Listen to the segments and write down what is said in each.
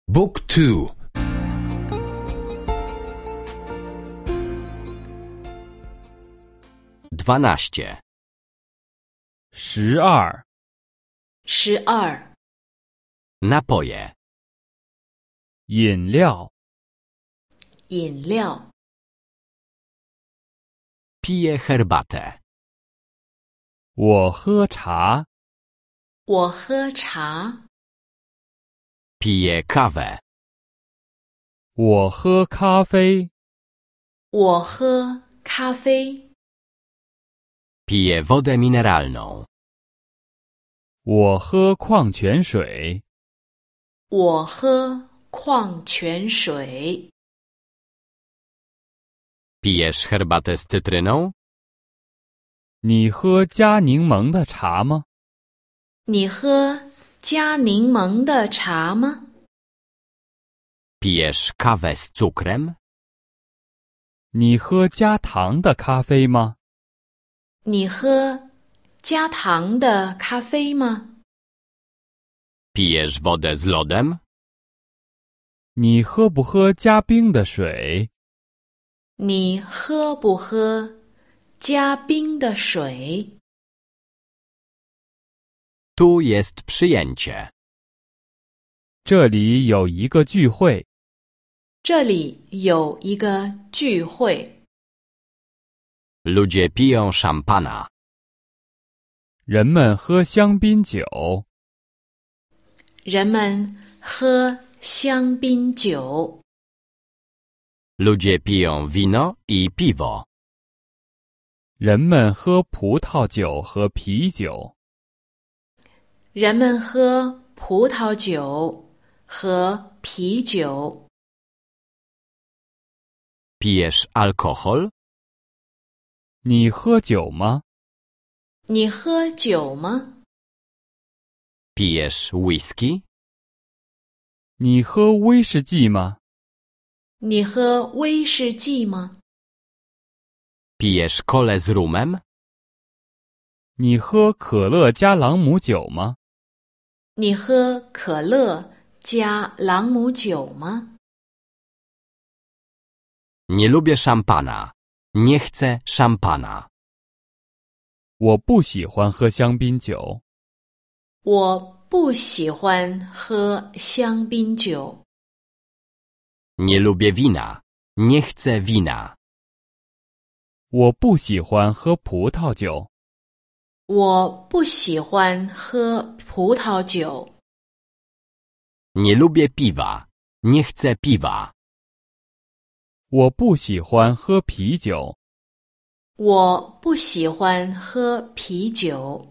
Book 2 12 12 Napoje 饮料饮料 Pije herbatę 我喝茶我喝茶 Pije kawę 我喝咖啡我喝咖啡 Pije wodę mineralną 我喝矿泉水我喝矿泉水 Pijesz herbatę z cytryną? 你喝加柠檬的茶吗？ 你喝加柠檬的茶吗？ Pijesz kawę z cukrem? 你喝加糖的咖啡吗？ 你喝加糖的咖啡吗？ Pijesz wodę z lodem? 你喝不喝加冰的水？ 你喝不喝加冰的水？ Tu jest przyjęcie. 这里有一个聚会， 这里有一个聚会， Ludzie piją szampana. 人们喝香槟酒。 人们喝香槟酒， Ludzie piją wino i piwo. 人们喝葡萄酒和啤酒。 人们喝葡萄酒和啤酒。 Pijesz alkohol? 你喝酒吗？ 你喝酒吗？ Pijesz whisky? 你喝威士忌吗？ 你喝威士忌吗？ Pijesz kole z rumem? 你喝可乐加朗姆酒吗？ 你喝可乐加朗姆酒吗？ Nie lubię szampana. Nie chcę szampana. 我不喜欢喝香槟酒。 我不喜欢喝香槟酒。 Nie lubię wina. Nie chcę wina. 我不喜欢喝葡萄酒。 我不喜欢喝葡萄酒。 Nie lubię piwa. Nie chcę piwa. 我不喜欢喝啤酒。 我不喜欢喝啤酒。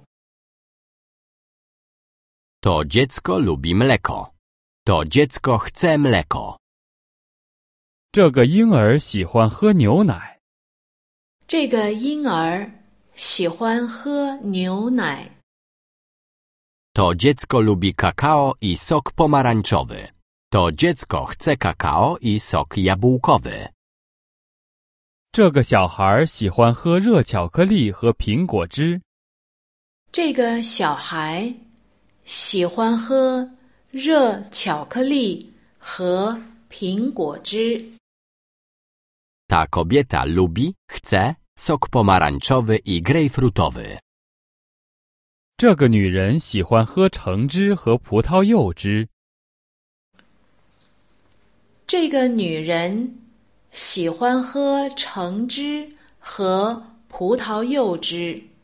To dziecko lubi mleko. To dziecko chce mleko. 这个婴儿喜欢喝牛奶。 这个婴儿喜欢喝牛奶。 To dziecko lubi kakao i sok pomarańczowy. To dziecko chce kakao i sok jabłkowy. 这个小孩喜欢喝热巧克力和苹果汁。 这个小孩喜欢喝热巧克力和苹果汁。 Ta kobieta lubi, chce sok pomarańczowy i grejpfrutowy. 这个女人喜欢喝橙汁和葡萄柚汁。 这个女人喜欢喝橙汁和葡萄柚汁。